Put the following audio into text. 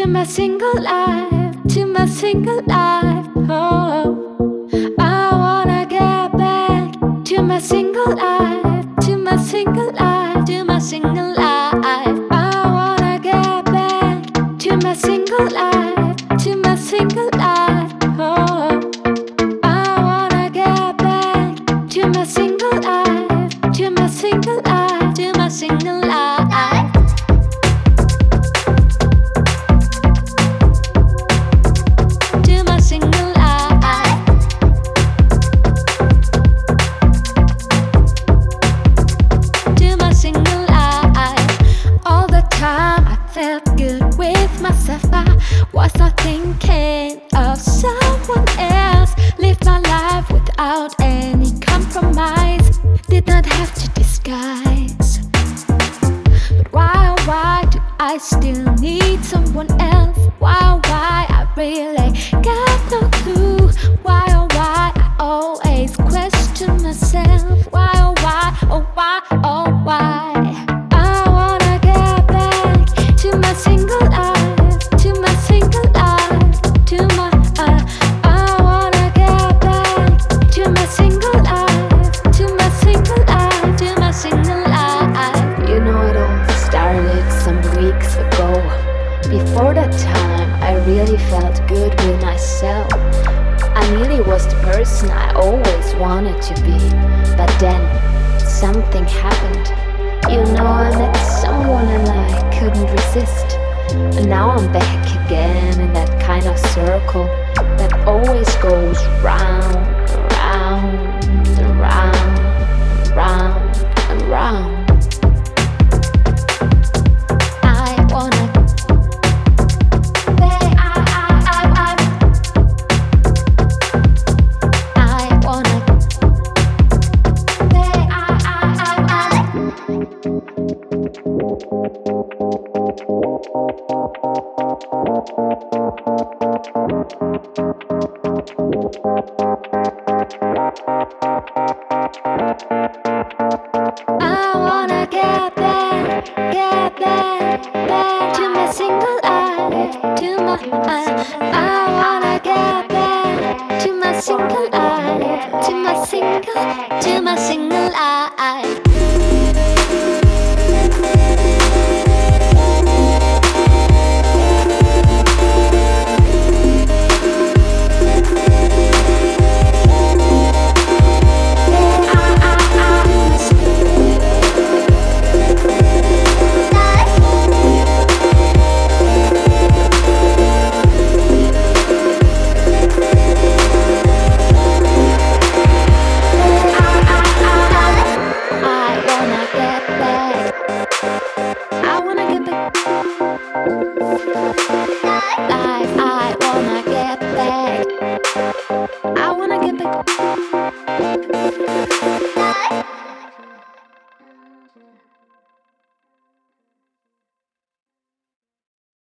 to my single life, to my single life. Oh, I wanna get back to my single life, to my single life, to my single life. I wanna get back to my single life, to my single life. Oh, I wanna get back to my single life, to my single life, to my single life. Was not thinking of someone else. Lived my life without any compromise. Did not have to disguise. But why do I still need someone else? Why I really got no clue. Why I always question myself. Why oh why I wanna get back to my single life. Before that time, I really felt good with myself. I nearly was the person I always wanted to be. But then, something happened. You know, I met someone and I couldn't resist. And now I'm back again in that kind of circle that always goes round, round, and round, round, and round. I wanna get back to my single life, to my I wanna get back to my single life, to my single life. I wanna get back.